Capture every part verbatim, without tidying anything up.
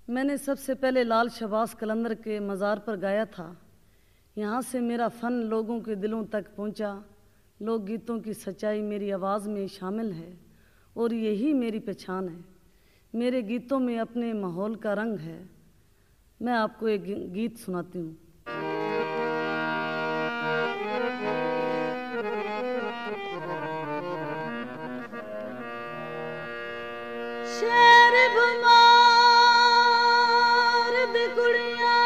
मैंने सबसे पहले लाल शहबाज कलंदर के मज़ार पर गाया था। यहाँ से मेरा फ़न लोगों के दिलों तक पहुँचा। लोकगीतों की सच्चाई मेरी आवाज़ में शामिल है और यही मेरी पहचान है। मेरे गीतों में अपने माहौल का रंग है। मैं आपको एक गीत सुनाती हूँ। शहर भमार दी कुड़ियां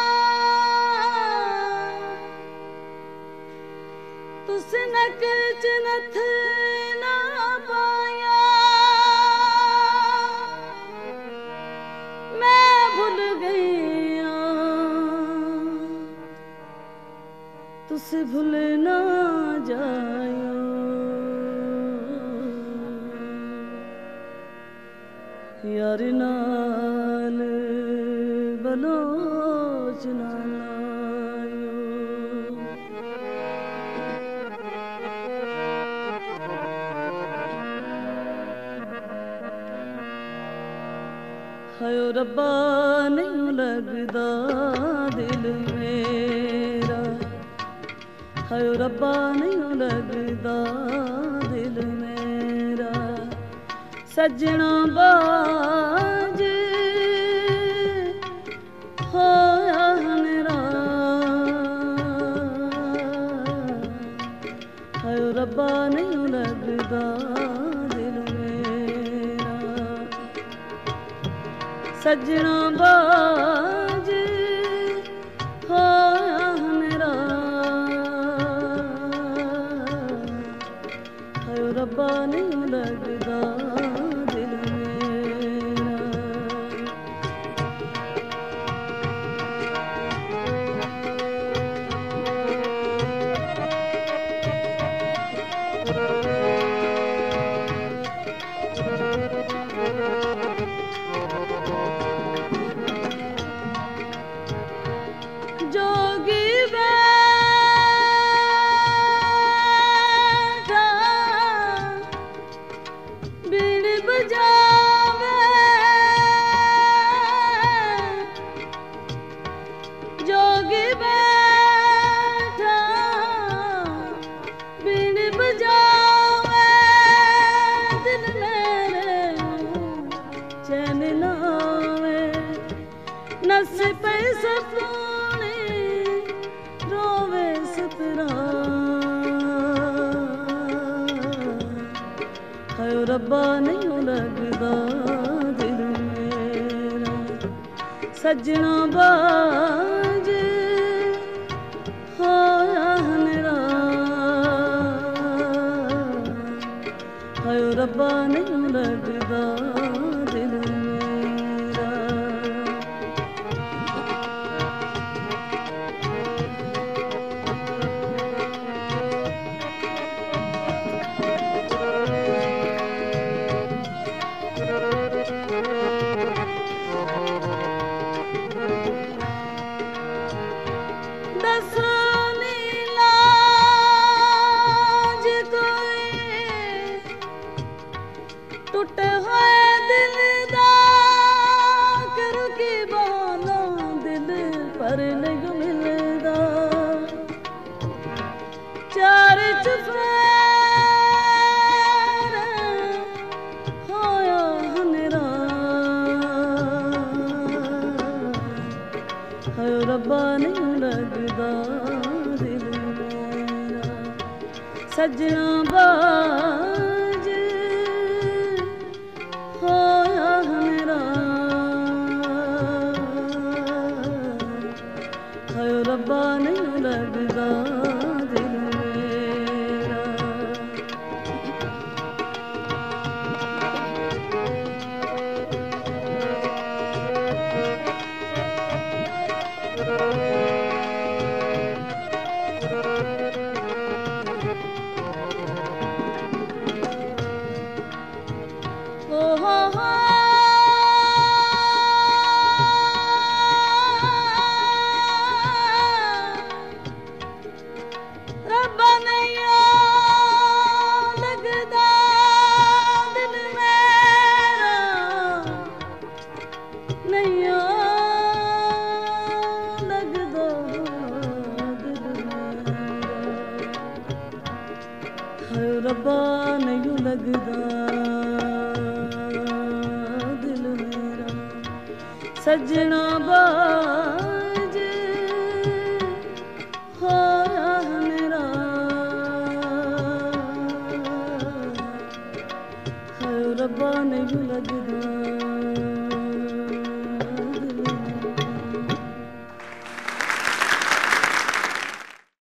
तुस नक च नथ ना पाया, मैं भुल गई तुस भुल ना जायो। यार नाल बलोच ना लायो। हायो रब्बा नहीं लगदा दिल मेरा, हायो रब्बा नहीं लगदा दिल मेरा। सजना बाज होया मेरा, हायो रब्बा नहीं लगदा दिल मेरा। सजना बाज होया मेरा, हायो रब्बा नहीं लगदा दिल मेरा। जोगी बैठा बीन बजावे, जोगी बैठा बीन बजावे। दिल मेरे चैन नावे, नस पे सपने रोवे सतरा। हायो रब्बा नहीं लगदा दिल मेरा। सजना बाज होया मेरा, हायो रब्बा नहीं लगदा दिल मेरा। टूटे हुए दिल दा करूं की बहाना, दिल पर नहीं मिलदा। चार चुफेर होया मेरा, हायो रब्बा नहीं लगदा दिल मेरा। सजना बाज होया मेरा, हायो रब्बा नहीं लगदा दिल मेरा। नैया लगदा दिल मेरा, हाय रब्बा नहीं लगदा दिल मेरा। सजना बाज होया मेरा, हाय रब्बा नहीं लगदा।